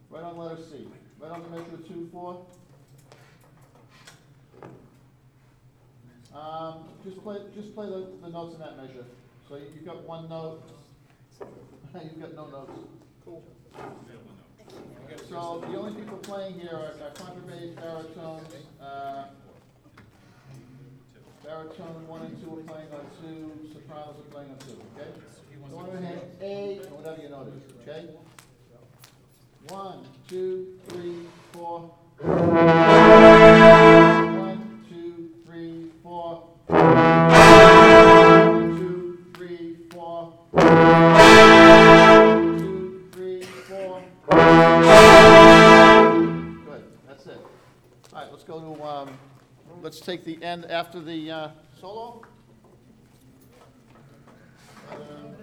Right on letter C. Right on the measure of 2/4. Just play the notes in that measure. So you've got one note. You've got no notes. Cool. So the only people playing here are contrabass, baritones. Baritone 1 and 2 are playing on 2. Sopranos are playing on 2. Okay. So on the hand A and whatever your note is. Okay. 1, 2, 3, 4. 1, 2, 3, 4. 1, 2, 3, 4. 2, 3, 4. Good. That's it. All right. Let's go to. Let's take the end after the solo.